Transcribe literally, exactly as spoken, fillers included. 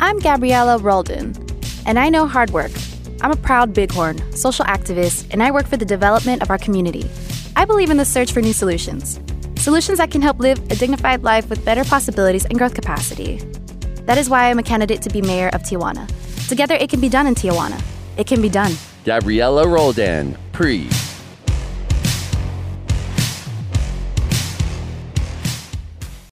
I'm Gabriella Roldan, and I know hard work. I'm a proud Bighorn, social activist, and I work for the development of our community. I believe in the search for new solutions. Solutions that can help live a dignified life with better possibilities and growth capacity. That is why I'm a candidate to be mayor of Tijuana. Together, it can be done in Tijuana. It can be done. Gabriella Roldan, Pre.